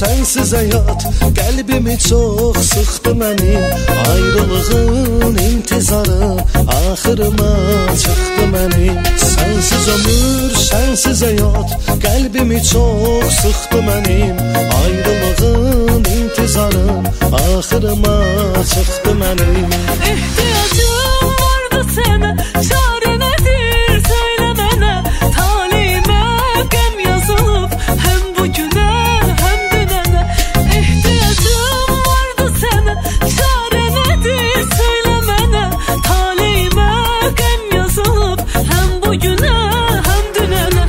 sensiz həyat qəlbimi çox sıxdı mənim. Ayrılığın intizarı axırıma çıxdı mənim. Sensiz ömür, sensiz həyat qəlbimi çox sıxdı mənim. Ayrılığın intizarı axırıma çıxdı mənim. İhtiyacım vardı sənə, çarə nədir söylə mənə. Talihimə qəm yazılıb həm bugünə həm dünənə. İhtiyacım vardı sənə, çarə nədir söylə mənə. Talihimə qəm yazılıb həm bugünə həm dünənə.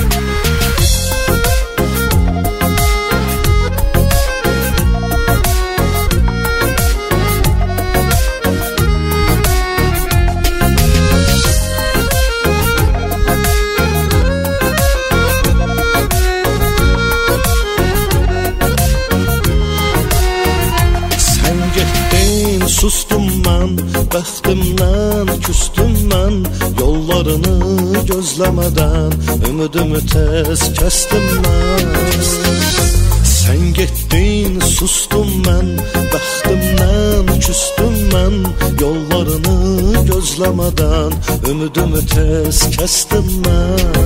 Sustum mən, bəxtimdən küstüm mən. Yollarını gözləmədən ümidimi tez kəstim mən. Sən getdin, sustum mən, bəxtimdən küstüm mən. Yollarını gözləmədən ümidimi tez kəstim mən.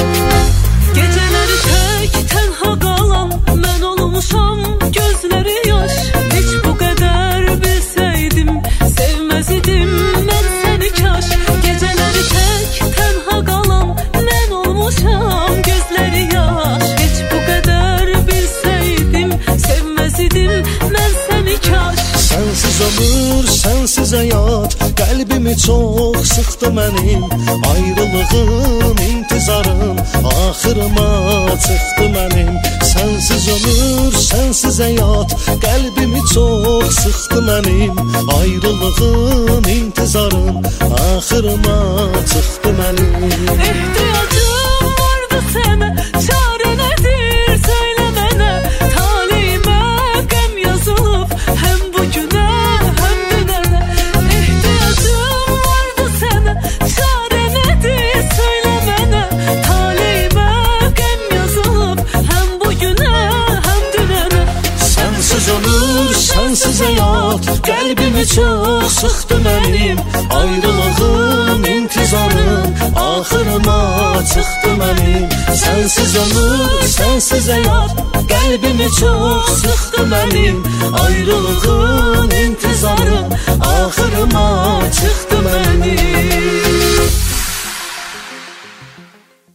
Gecələri tək tənha qalan mən olmuşam, gözləri yaş. Heç bu qədər bilsəydim, sevməz idim mən səni kaş. Gecələri tək tənha qalan mən olmuşam, gözləri yaş. Heç bu qədər bilsəydim, sevməz idim mən səni kaş. Sensiz ömür, sensiz həyat qəlbimi çox sıxdı mənim. Ayrılığın intizarın axırıma çıxdı mənim. Sensiz ömür, sensiz həyat qəlbimi çox sıxdı mənim. Ayrılığın intizarın axırıma çıxdı mənim. İhtiyacım vardı sənə, çarə nədir söylə mənə. Talihimə qəm yazılıb həm bugünə həm dünənə. İhtiyacım vardı sənə, çarə nədir söylə mənə. Talihimə qəm yazılıb həm bugünə həm dünənə. Sensiz ömür, sensiz həyat qəlbimi çox sıxdı mənim. Ayrılığın intizarın axırıma çıxdı mənim. Sensiz ömür, sensiz həyat qəlbimi çox sıxdı mənim. Ayrılığın intizarın axırıma çıxdı mənim.